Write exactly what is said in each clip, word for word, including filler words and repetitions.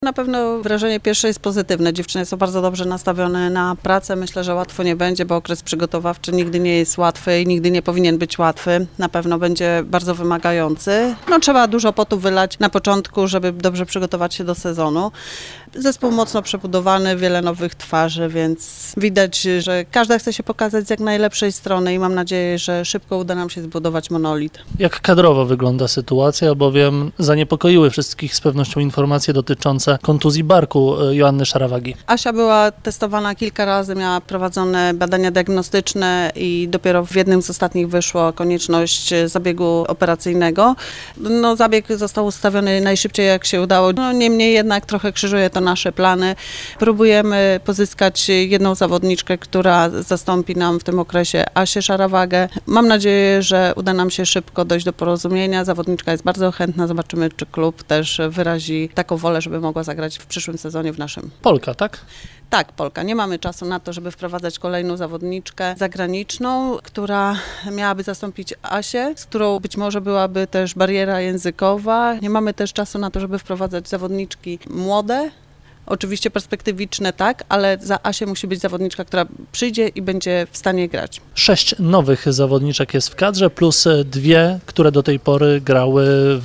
Na pewno wrażenie pierwsze jest pozytywne. Dziewczyny są bardzo dobrze nastawione na pracę. Myślę, że łatwo nie będzie, bo okres przygotowawczy nigdy nie jest łatwy i nigdy nie powinien być łatwy. Na pewno będzie bardzo wymagający. No, trzeba dużo potu wylać na początku, żeby dobrze przygotować się do sezonu. Zespół mocno przebudowany, wiele nowych twarzy, więc widać, że każda chce się pokazać z jak najlepszej strony i mam nadzieję, że szybko uda nam się zbudować monolit. Jak kadrowo wygląda sytuacja, bowiem zaniepokoiły wszystkich z pewnością informacje dotyczące kontuzji barku Joanny Szarawagi. Asia była testowana kilka razy, miała prowadzone badania diagnostyczne i dopiero w jednym z ostatnich wyszła konieczność zabiegu operacyjnego. No, zabieg został ustawiony najszybciej jak się udało. No, niemniej jednak trochę krzyżuje to nasze plany. Próbujemy pozyskać jedną zawodniczkę, która zastąpi nam w tym okresie Asię Szarawagę. Mam nadzieję, że uda nam się szybko dojść do porozumienia. Zawodniczka jest bardzo chętna. Zobaczymy, czy klub też wyrazi taką wolę, żeby mogła zagrać w przyszłym sezonie w naszym. Polka, tak? Tak, Polka. Nie mamy czasu na to, żeby wprowadzać kolejną zawodniczkę zagraniczną, która miałaby zastąpić Asię, z którą być może byłaby też bariera językowa. Nie mamy też czasu na to, żeby wprowadzać zawodniczki młode. Oczywiście perspektywiczne tak, ale za Asię musi być zawodniczka, która przyjdzie i będzie w stanie grać. Sześć nowych zawodniczek jest w kadrze, plus dwie, które do tej pory grały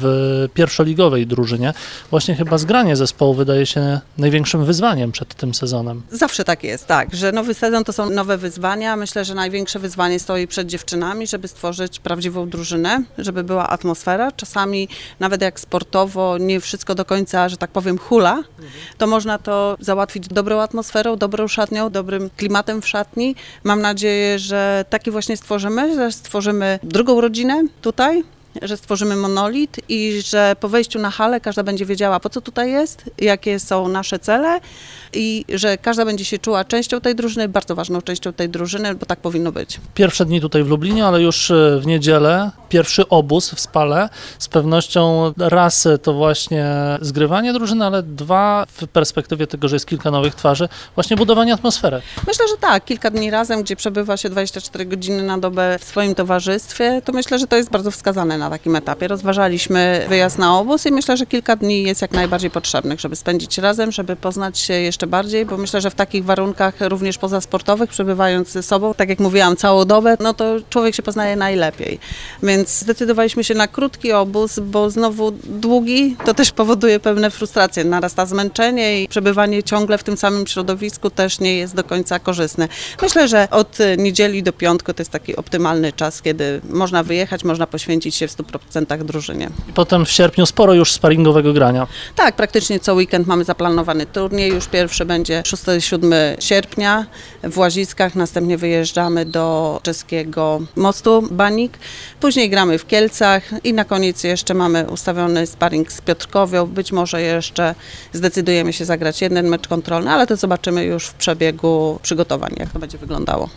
w pierwszoligowej drużynie. Właśnie chyba zgranie zespołu wydaje się największym wyzwaniem przed tym sezonem. Zawsze tak jest, tak, że nowy sezon to są nowe wyzwania. Myślę, że największe wyzwanie stoi przed dziewczynami, żeby stworzyć prawdziwą drużynę, żeby była atmosfera. Czasami nawet jak sportowo nie wszystko do końca, że tak powiem, hula, to można to załatwić dobrą atmosferą, dobrą szatnią, dobrym klimatem w szatni. Mam nadzieję, że taki właśnie stworzymy, że stworzymy drugą rodzinę tutaj, że stworzymy monolit i że po wejściu na halę każda będzie wiedziała, po co tutaj jest, jakie są nasze cele i że każda będzie się czuła częścią tej drużyny, bardzo ważną częścią tej drużyny, bo tak powinno być. Pierwsze dni tutaj w Lublinie, ale już w niedzielę pierwszy obóz w Spale. Z pewnością raz to właśnie zgrywanie drużyny, ale dwa w perspektywie tego, że jest kilka nowych twarzy, właśnie budowanie atmosfery. Myślę, że tak. Kilka dni razem, gdzie przebywa się dwadzieścia cztery godziny na dobę w swoim towarzystwie, to myślę, że to jest bardzo wskazane na takim etapie. Rozważaliśmy wyjazd na obóz i myślę, że kilka dni jest jak najbardziej potrzebnych, żeby spędzić razem, żeby poznać się jeszcze bardziej, bo myślę, że w takich warunkach również pozasportowych, przebywając ze sobą, tak jak mówiłam, całą dobę, no to człowiek się poznaje najlepiej. Więc zdecydowaliśmy się na krótki obóz, bo znowu długi to też powoduje pewne frustracje. Narasta zmęczenie i przebywanie ciągle w tym samym środowisku też nie jest do końca korzystne. Myślę, że od niedzieli do piątku to jest taki optymalny czas, kiedy można wyjechać, można poświęcić się w stu procentach drużynie. I potem w sierpniu sporo już sparingowego grania. Tak, praktycznie co weekend mamy zaplanowany turniej. Już pierwszy będzie szóstego siódmego sierpnia w Łaziskach. Następnie wyjeżdżamy do czeskiego mostu Banik. Później gramy w Kielcach i na koniec jeszcze mamy ustawiony sparring z Piotrkowią. Być może jeszcze zdecydujemy się zagrać jeden mecz kontrolny, ale to zobaczymy już w przebiegu przygotowań, jak to będzie wyglądało.